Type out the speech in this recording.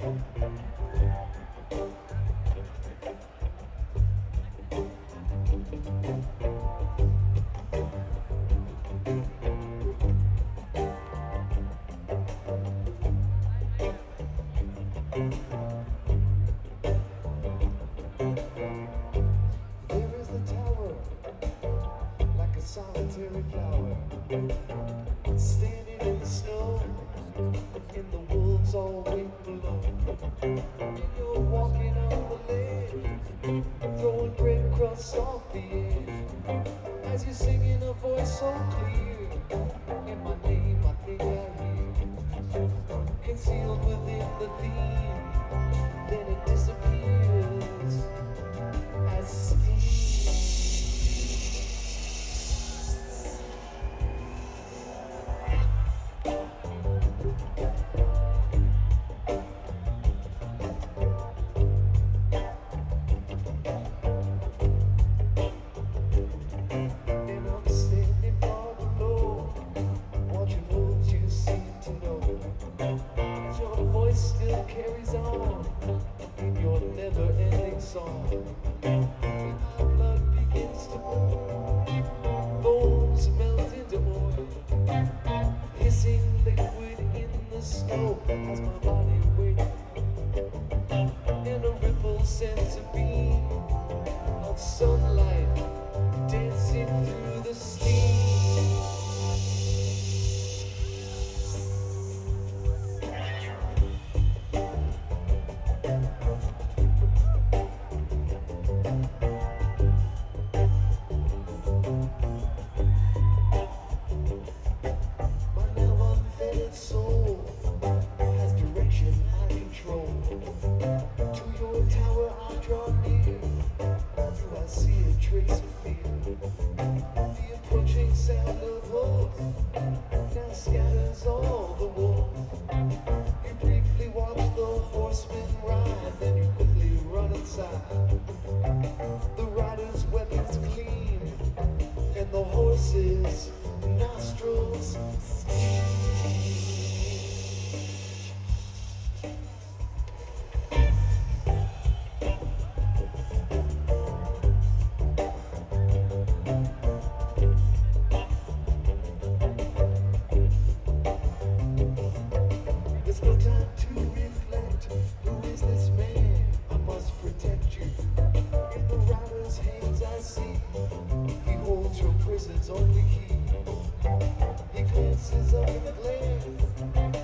solitary flower, standing in the snow, and the wolves all wait below. And you're walking on the ledge, throwing breadcrumbs off the edge, as you're singing a voice so clear, and my name I think I hear, concealed within the theme, then it disappears as steam. Still carries on in your never-ending song. And our blood begins to boil, bones melt into oil, hissing liquid in the snow as my body waits, and a ripple sends a beam of sunlight dancing through the steam. Sound of wolves now scatters all the wolves. You briefly watch the horsemen ride, then you quickly run inside. The riders' weapons gleam, and the horses' nostrils steam. Only key. He glances up in the glare